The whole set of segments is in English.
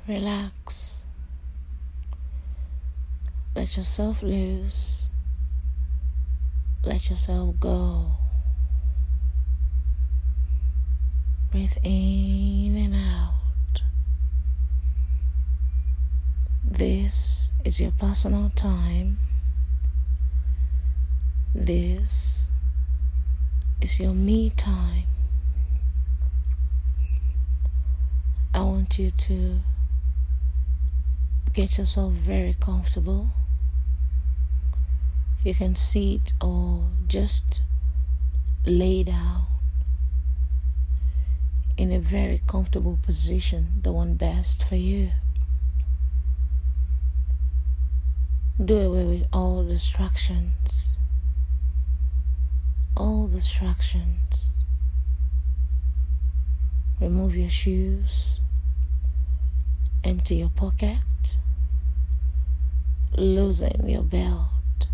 Relax. Let yourself loose. Let yourself go. Breathe in and out. This is your personal time. This is your me time. I want you to get yourself very comfortable. You can sit or just lay down in a very comfortable position, the one best for you. Do away with all distractions. All distractions. Remove your shoes. Empty your pocket. Loosen your belt.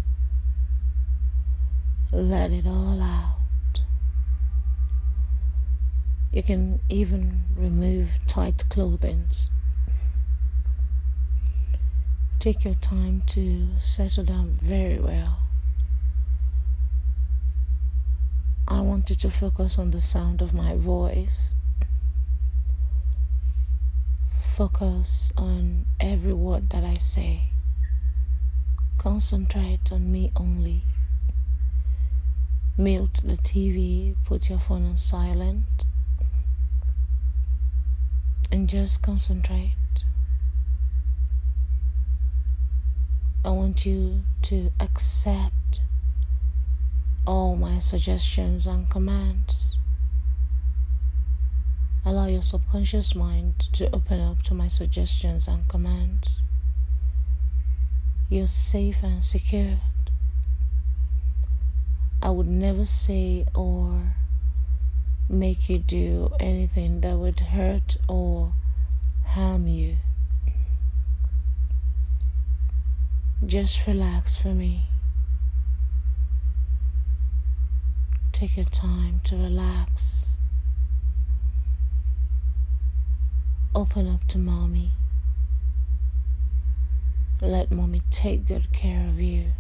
Let it all out. You can even remove tight clothing. Take your time to settle down very well. I want you to focus on the sound of my voice. Focus on every word that I say. Concentrate on me only. Mute the TV, put your phone on silent, and just concentrate. I want you to accept all my suggestions and commands. Allow your subconscious mind to open up to my suggestions and commands. You're safe and secure. I would never say or make you do anything that would hurt or harm you. Just relax for me. Take your time to relax. Open up to mommy. Let mommy take good care of you.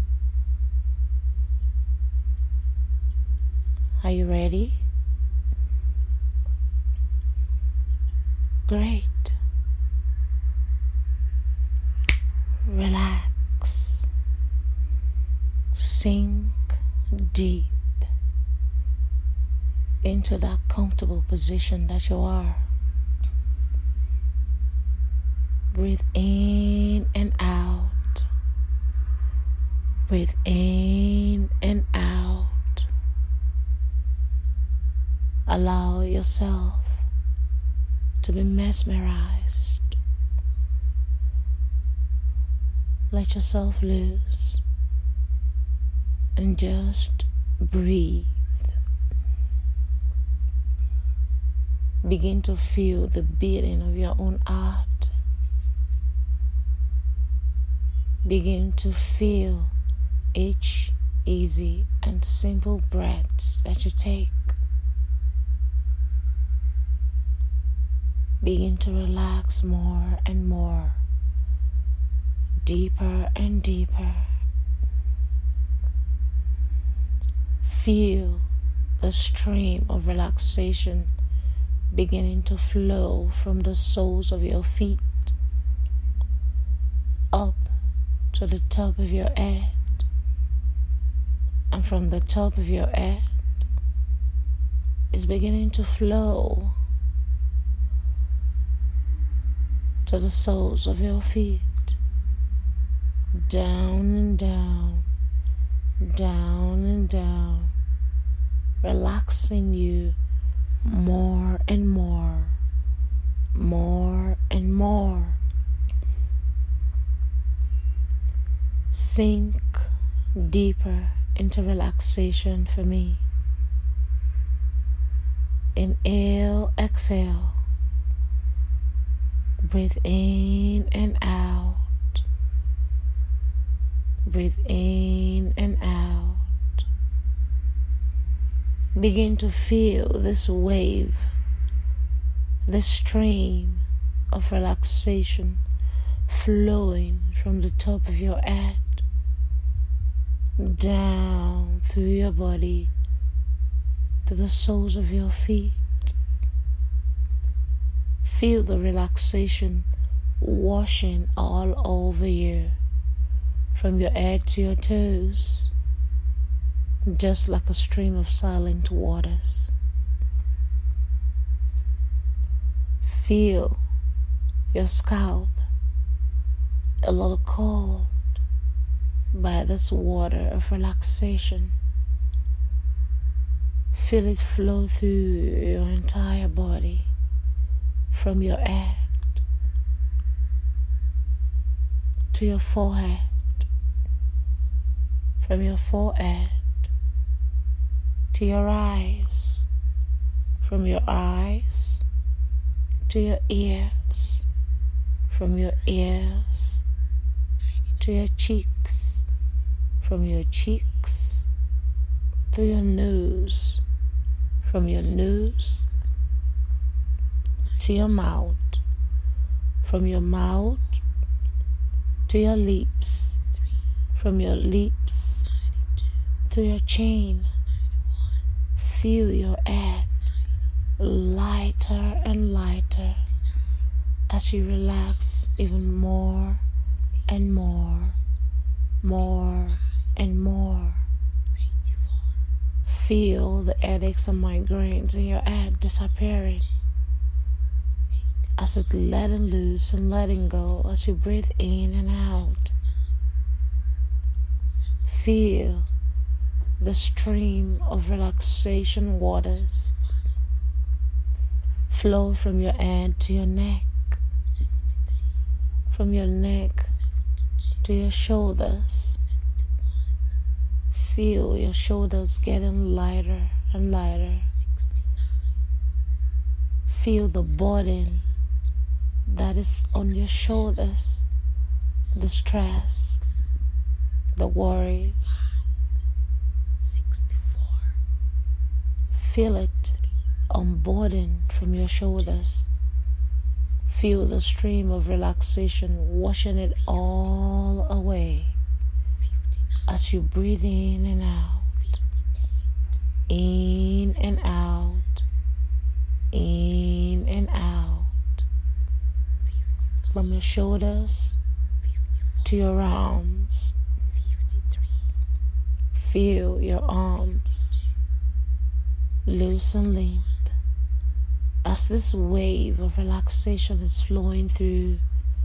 Are you ready? Great. Relax. Sink deep into that comfortable position that you are. Breathe in and out. Breathe in and out. Allow yourself to be mesmerized. Let yourself loose and just breathe. Begin to feel the beating of your own heart. Begin to feel each easy and simple breaths that you take. Begin to relax more and more, deeper and deeper. Feel the stream of relaxation beginning to flow from the soles of your feet up to the top of your head, and from the top of your head is beginning to flow to the soles of your feet, down and down, down and down, relaxing you more and more, more and more. Sink deeper into relaxation for me. Inhale, exhale. Breathe in and out. Breathe in and out. Begin to feel this wave, this stream of relaxation flowing from the top of your head down through your body to the soles of your feet. Feel the relaxation washing all over you, from your head to your toes, just like a stream of silent waters. Feel your scalp a little cold by this water of relaxation. Feel it flow through your entire body, from your head to your forehead, from your forehead to your eyes, from your eyes to your ears, from your ears to your cheeks, from your cheeks to your nose, from your nose to your mouth, from your mouth to your lips, from your lips to your chin. Feel your head lighter and lighter as you relax even more and more, more and more. Feel the headaches and migraines in your head disappearing as it's letting loose and letting go as you breathe in and out. Feel the stream of relaxation waters flow from your head to your neck, from your neck to your shoulders. Feel your shoulders getting lighter and lighter. Feel the burden that is on your shoulders, the stress, the worries. Feel it unburden from your shoulders. Feel the stream of relaxation washing it all away as you breathe in and out, in and out, in and out, from your shoulders to your arms. Feel your arms loose and limp as this wave of relaxation is flowing through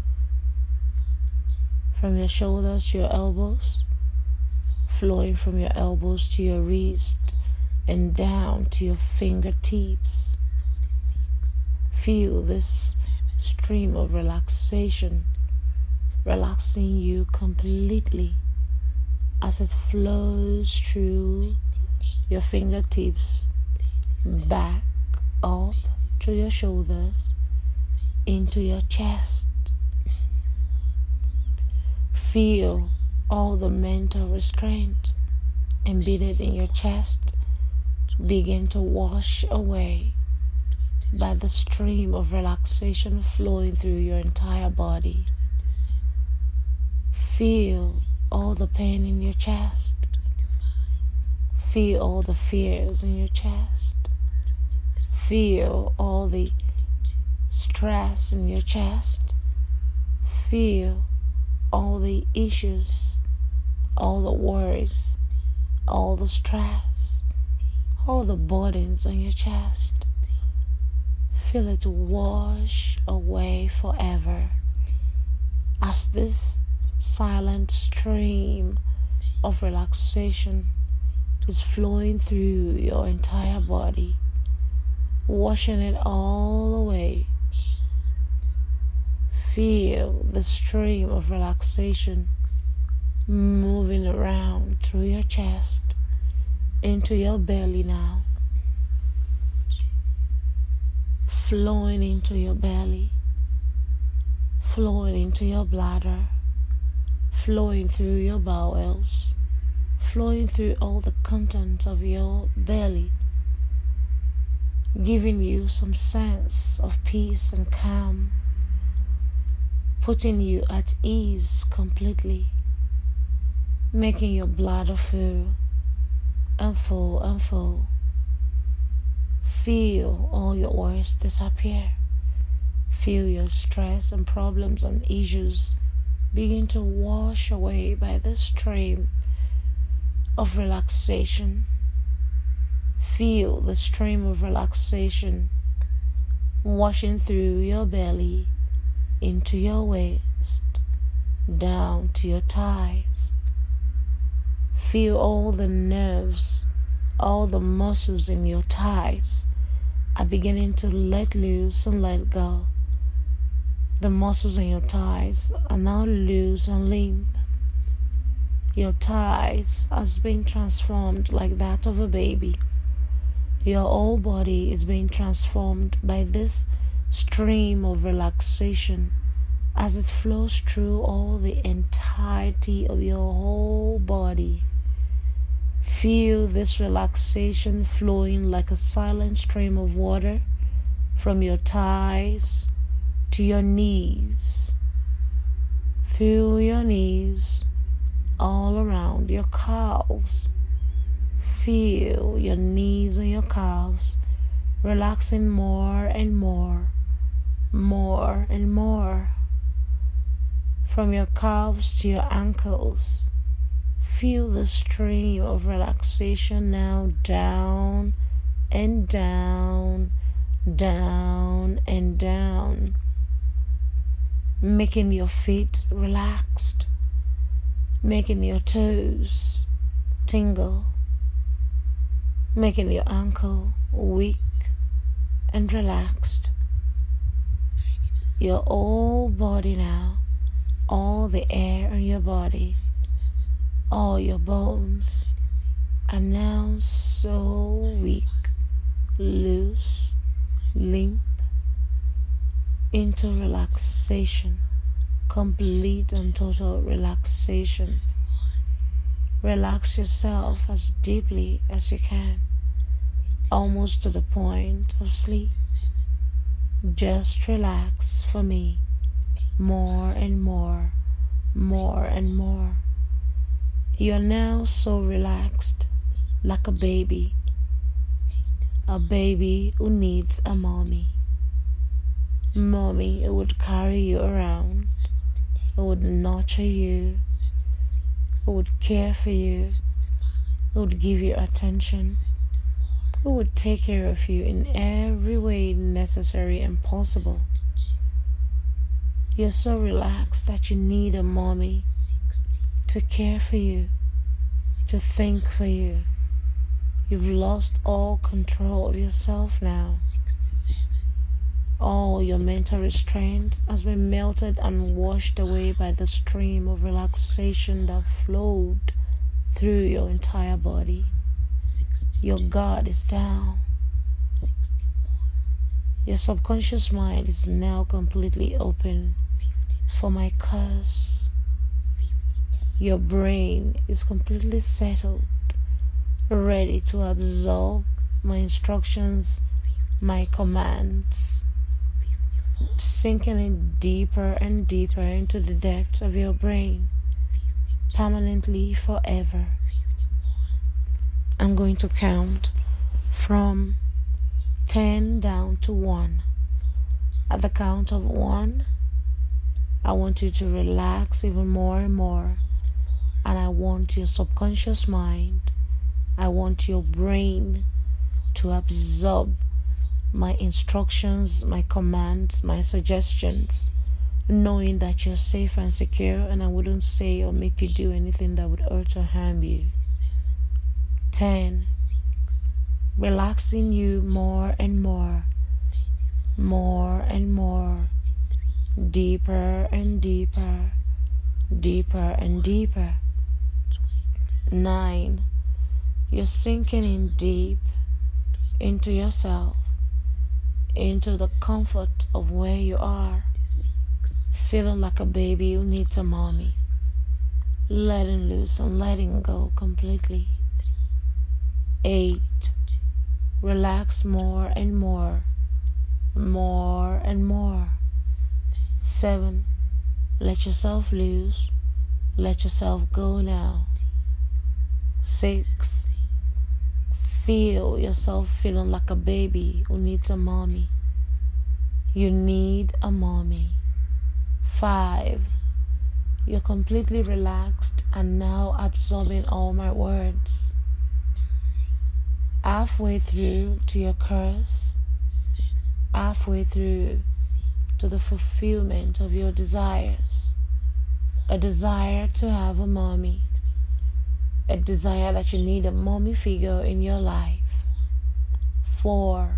from your shoulders to your elbows, flowing from your elbows to your wrist and down to your fingertips. Feel this stream of relaxation relaxing you completely as it flows through your fingertips, back up to your shoulders, into your chest. Feel all the mental restraint embedded in your chest begin to wash away by the stream of relaxation flowing through your entire body. Feel all the pain in your chest. Feel all the fears in your chest. Feel all the stress in your chest. Feel all the issues, all the worries, all the stress, all the burdens on your chest. Feel it wash away forever as this silent stream of relaxation is flowing through your entire body, washing it all away. Feel the stream of relaxation moving around through your chest into your belly now, flowing into your belly, flowing into your bladder, flowing through your bowels, flowing through all the contents of your belly, giving you some sense of peace and calm putting you at ease completely, making your bladder full and full and full. Feel all your worries disappear. Feel your stress and problems and issues begin to wash away by this stream of relaxation. Feel the stream of relaxation washing through your belly, into your waist, down to your thighs. Feel all the nerves, all the muscles in your thighs are beginning to let loose and let go. The muscles in your thighs are now loose and limp. Your thighs has been transformed like that of a baby. Your whole body is being transformed by this stream of relaxation as it flows through all the entirety of your whole body. Feel this relaxation flowing like a silent stream of water from your thighs to your knees, through your knees, all around your calves. Feel your knees and your calves relaxing more and more, more and more. From your calves to your ankles, feel the stream of relaxation now down and down, down and down, making your feet relaxed, making your toes tingle, making your ankle weak and relaxed. Your whole body now, all the air in your body, all your bones are now so weak, loose, limp, into relaxation, complete and total relaxation. Relax yourself as deeply as you can, almost to the point of sleep. Just relax for me, more and more, more and more. You are now so relaxed, like a baby who needs a mommy. Mommy who would carry you around, who would nurture you, who would care for you, who would give you attention, who would take care of you in every way necessary and possible. You're so relaxed that you need a mommy to care for you, to think for you. You've lost all control of yourself now. All your mental restraint has been melted and washed away by the stream of relaxation that flowed through your entire body. Your guard is down. Your subconscious mind is now completely open for my curse. Your brain is completely settled, ready to absorb my instructions, my commands, sinking in deeper and deeper into the depths of your brain, permanently, forever. I'm going to count from 10 down to 1. At the count of 1, I want you to relax even more and more. And I want your subconscious mind, I want your brain to absorb my instructions, my commands, my suggestions, knowing that you're safe and secure and I wouldn't say or make you do anything that would hurt or harm you. 10. Relaxing you more and more, more and more, deeper and deeper, deeper and deeper. 9. You're sinking in deep into yourself, into the comfort of where you are, feeling like a baby who needs a mommy, letting loose and letting go completely. 8. Relax more and more, more and more. 7. Let yourself loose. Let yourself go now. 6. Feel yourself feeling like a baby who needs a mommy. You need a mommy. 5. You're completely relaxed and now absorbing all my words. Halfway through to your curse. Halfway through to the fulfillment of your desires. A desire to have a mommy. A desire that you need a mommy figure in your life. 4.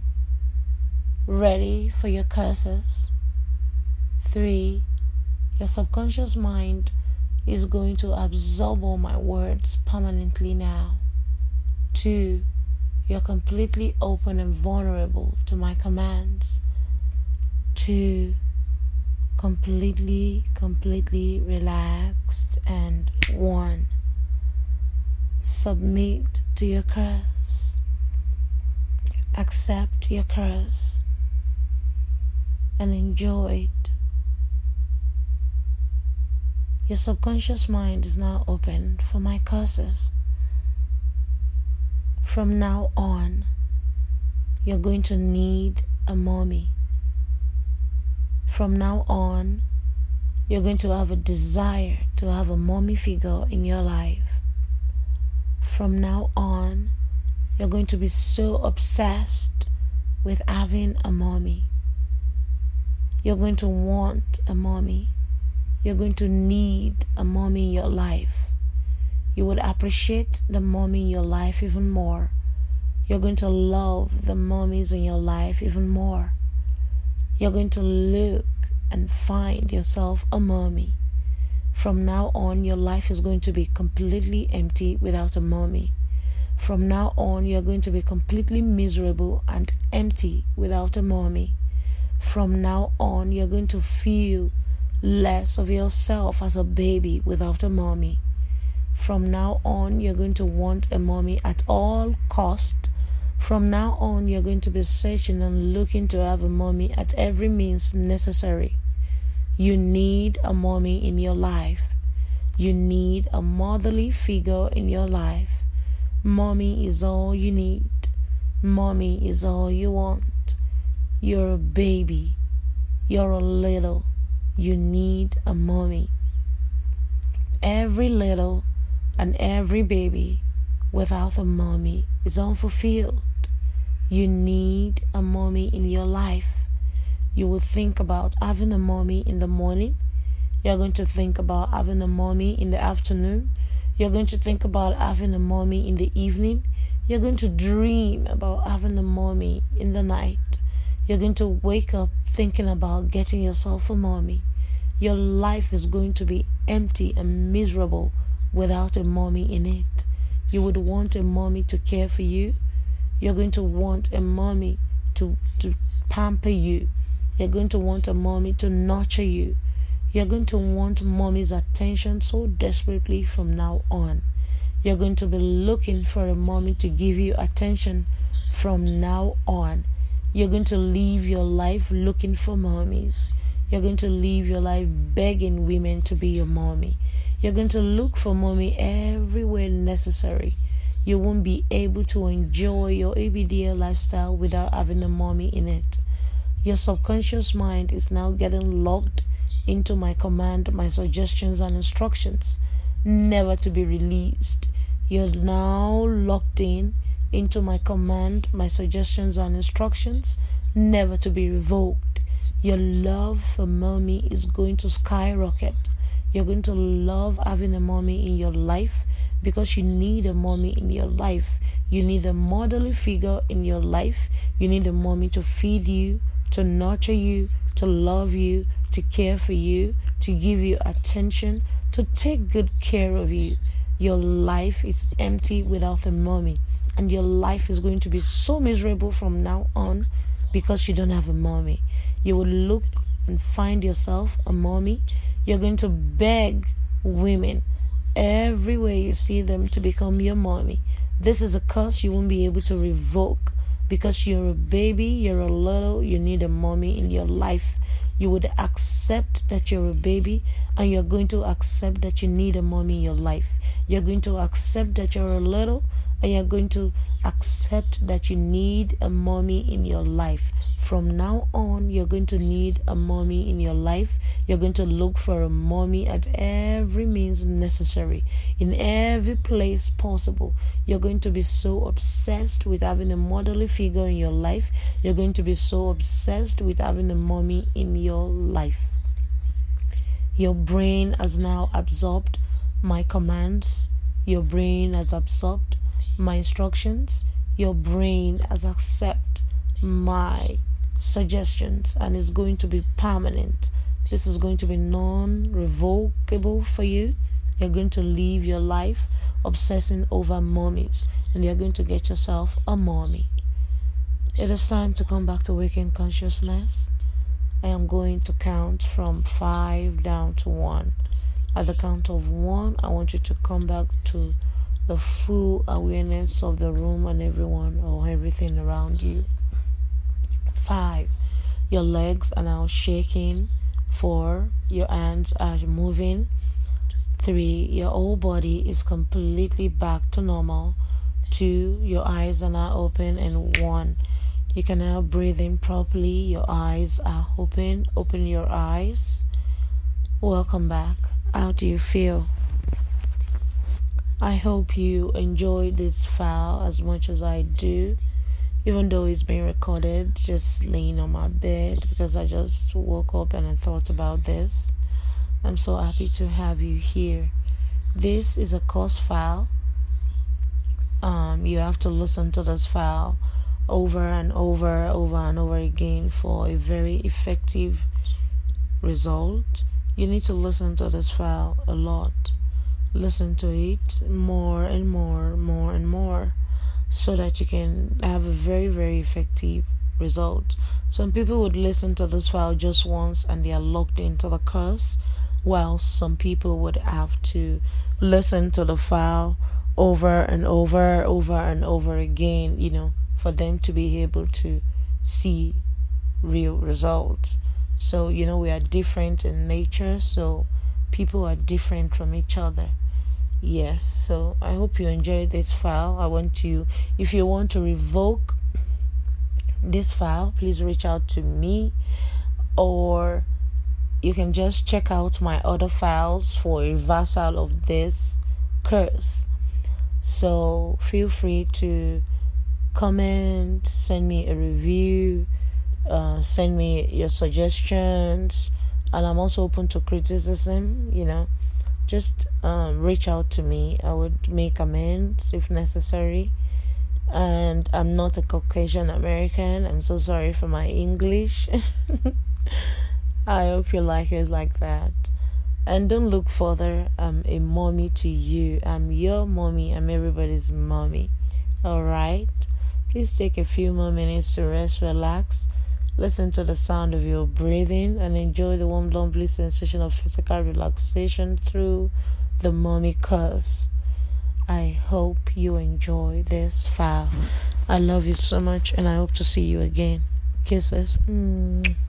Ready for your curses. 3. Your subconscious mind is going to absorb all my words permanently now. 2. You're completely open and vulnerable to my commands. 2. Completely relaxed. And 1. Submit to your curse. Accept your curse and enjoy it. Your subconscious mind is now open for my curses. From now on, you're going to need a mommy. From now on, you're going to have a desire to have a mommy figure in your life. From now on, you're going to be so obsessed with having a mommy. You're going to want a mommy. You're going to need a mommy in your life. You would appreciate the mommy in your life even more. You're going to love the mommies in your life even more. You're going to look and find yourself a mommy. From now on, your life is going to be completely empty without a mommy. From now on, you're going to be completely miserable and empty without a mommy. From now on, you're going to feel less of yourself as a baby without a mommy. From now on, you're going to want a mommy at all cost. From now on, you're going to be searching and looking to have a mommy at every means necessary. You need a mommy in your life. You need a motherly figure in your life. Mommy is all you need. Mommy is all you want. You're a baby. You're a little. You need a mommy. Every little and every baby without a mommy is unfulfilled. You need a mommy in your life. You will think about having a mommy in the morning. You're going to think about having a mommy in the afternoon. You're going to think about having a mommy in the evening. You're going to dream about having a mommy in the night. You're going to wake up thinking about getting yourself a mommy. Your life is going to be empty and miserable without a mommy in it. You would want a mommy to care for you. You're going to want a mommy to pamper you. You're going to want a mommy to nurture you. You're going to want mommy's attention so desperately from now on. You're going to be looking for a mommy to give you attention from now on. You're going to live your life looking for mommies. You're going to live your life begging women to be your mommy. You're going to look for mommy everywhere necessary. You won't be able to enjoy your ABDL lifestyle without having a mommy in it. Your subconscious mind is now getting locked into my command, my suggestions and instructions, never to be released. You're now locked into my command, my suggestions and instructions, never to be revoked. Your love for mommy is going to skyrocket. You're going to love having a mommy in your life because you need a mommy in your life. You need a motherly figure in your life. You need a mommy to feed you, to nurture you, to love you, to care for you, to give you attention, to take good care of you. Your life is empty without a mommy, and your life is going to be so miserable from now on because you don't have a mommy. You will look and find yourself a mommy. You're going to beg women everywhere you see them to become your mommy. This is a curse you won't be able to revoke because you're a baby, you're a little, you need a mommy in your life. You would accept that you're a baby, and you're going to accept that you need a mommy in your life. You're going to accept that you're a little, and you're going to accept that you need a mommy in your life. From now on, you're going to need a mommy in your life. You're going to look for a mommy at every means necessary, in every place possible. You're going to be so obsessed with having a motherly figure in your life. You're going to be so obsessed with having a mommy in your life. Your brain has now absorbed my commands. Your brain has absorbed my instructions. Your brain has accepted my suggestions, and is going to be permanent. This is going to be non-revocable for you. You're going to live your life obsessing over mommies, and you're going to get yourself a mommy. It is time to come back to waking consciousness. I am going to count from 5 down to 1. At the count of 1, I want you to come back to the full awareness of the room and everyone or everything around you. 5, your legs are now shaking. 4, your hands are moving. 3, your whole body is completely back to normal. 2, your eyes are now open. And 1, you can now breathe in properly. Your eyes are open. Open your eyes. Welcome back. How do you feel? I hope you enjoyed this file as much as I do. Even though it's being recorded, just laying on my bed because I just woke up and I thought about this. I'm so happy to have you here. This is a course file. You have to listen to this file over and over again for a very effective result. You need to listen to this file a lot. Listen to it more and more, so that you can have a very, very effective result. Some people would listen to this file just once and they are locked into the course, while some people would have to listen to the file over and over again, for them to be able to see real results. So, we are different in nature, so people are different from each other. Yes, so I hope you enjoyed this file. If you want to revoke this file, please reach out to me, or you can just check out my other files for a reversal of this course. So feel free to comment, send me a review, send me your suggestions, and I'm also open to criticism. Just reach out to me. I would make amends if necessary. And I'm not a Caucasian American. I'm so sorry for my English. I hope you like it like that. And don't look further. I'm a mommy to you. I'm your mommy. I'm everybody's mommy. Alright? Please take a few more minutes to rest, relax. Listen to the sound of your breathing and enjoy the warm, lovely sensation of physical relaxation through the mommy course. I hope you enjoy this file. I love you so much, and I hope to see you again. Kisses.